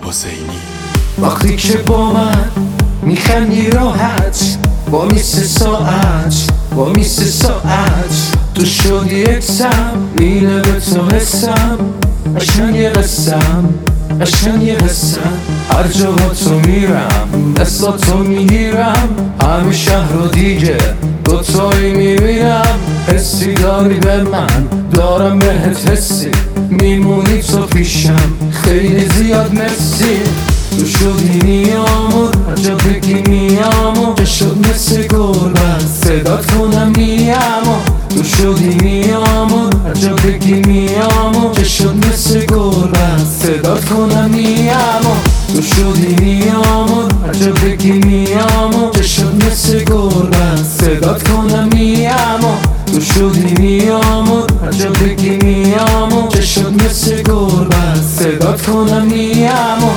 حسینی. وقتی که با من میخندی راحت، با میسه ساعت تو شدی یکسم، میره به تو حسم، عشق یه قسم هر جا با تو میرم دستاتو میگیرم، همه شهر رو دیگه دوتایی میبینم. حسی داری به من، دارم بهت حسی، میمونی تو پیشم خیلی زیاد مرسی. تو شدی میامور، هر جا بگی میامو، چه شد مثل گربت صدات کنم میامو. تو شدی میامور، هر جا بگی میامو، چه شد مثل گربت صدات کنم میامو. تو شدی میامور، هر جا بگی میامو، چه شد مثل گربت صدات کنم میامو. تو شدی میامور، هر جا بگی میامو، چه شد مثل گربت صدات کنم میامو.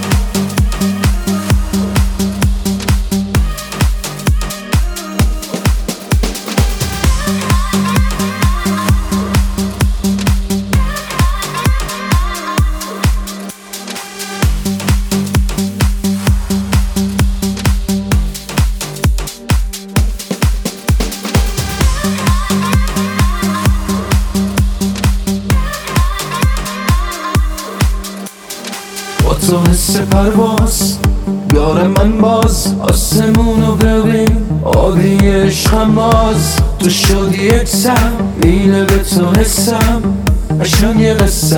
با تو حس پرواز داره من باز، آسمونو ببین آبی عشقم باز. تو شدی یکسم، میله به تو حسم، عشق یه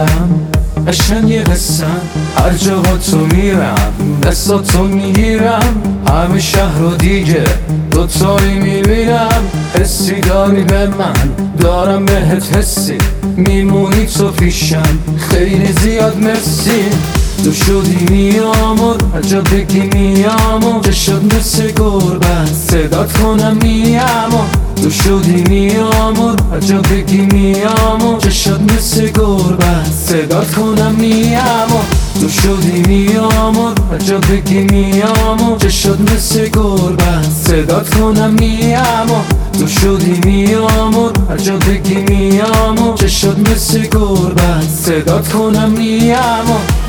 قسم هر جا با تو میرم دستاتو میگیرم، همه شهر رو دیگه دوتایی میبینم. حسی داری به من، دارم بهت حسی، میمونی تو پیشم خیلی زیاد مرسی. تو شدی میامور، هر جا بگی میامو، چه شد مثل گربت صدات کنم میامو. تو شدی میامور، هر جا بگی میامو، چه شد مثل گربت صدات کنم میامو. تو شدی میامور، هر جا بگی میامو، چه شد مثل گربت صدات کنم میامو. تو شدی میامور، هر جا بگی میامو، چه شد مثل گربت صدات کنم میامو.